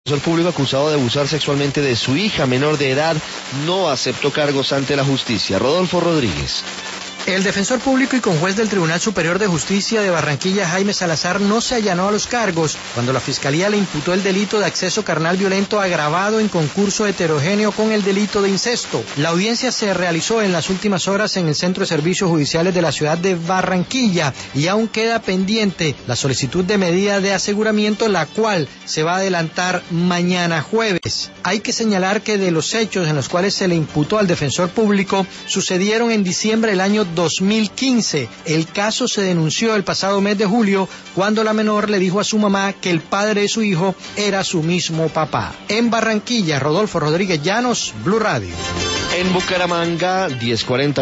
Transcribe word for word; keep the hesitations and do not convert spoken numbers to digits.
El público acusado de abusar sexualmente de su hija menor de edad no aceptó cargos ante la justicia. Rodolfo Rodríguez. El defensor público y conjuez del Tribunal Superior de Justicia de Barranquilla, Jaime Salazar, no se allanó a los cargos cuando la Fiscalía le imputó el delito de acceso carnal violento agravado en concurso heterogéneo con el delito de incesto. La audiencia se realizó en las últimas horas en el Centro de Servicios Judiciales de la ciudad de Barranquilla y aún queda pendiente la solicitud de medida de aseguramiento, la cual se va a adelantar mañana jueves. Hay que señalar que de los hechos en los cuales se le imputó al defensor público sucedieron en diciembre del año dos mil quince. El caso se denunció el pasado mes de julio cuando la menor le dijo a su mamá que el padre de su hijo era su mismo papá. En Barranquilla, Rodolfo Rodríguez Llanos, Blue Radio. En Bucaramanga, diez cuarenta.